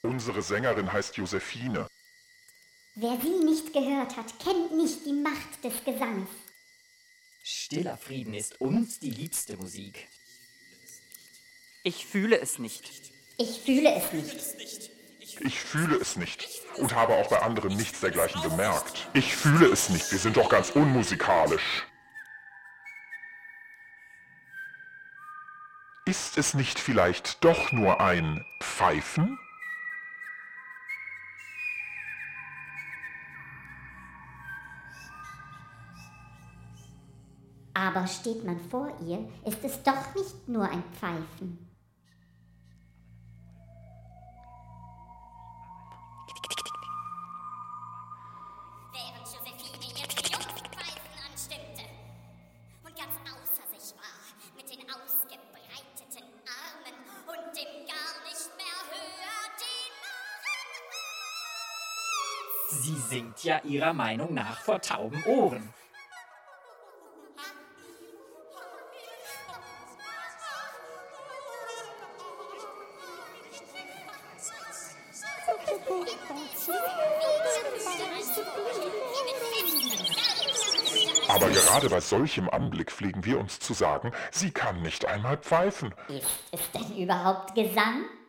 Unsere Sängerin heißt Josephine. Wer sie nicht gehört hat, kennt nicht die Macht des Gesanges. Stiller Frieden ist uns die liebste Musik. Ich fühle es nicht. Ich fühle es nicht. Ich fühle es nicht und habe auch bei anderen nichts dergleichen bemerkt. Ich fühle es nicht, wir sind doch ganz unmusikalisch. Ist es nicht vielleicht doch nur ein Pfeifen? Aber steht man vor ihr, ist es doch nicht nur ein Pfeifen. Während Josephine ihr Triumphpfeifen anstimmte und ganz außer sich war mit den ausgebreiteten Armen und dem gar nicht mehr höher dienenden Hals. Sie singt ja ihrer Meinung nach vor tauben Ohren. Aber gerade bei solchem Anblick pflegen wir uns zu sagen, sie kann nicht einmal pfeifen. Ist es denn überhaupt Gesang?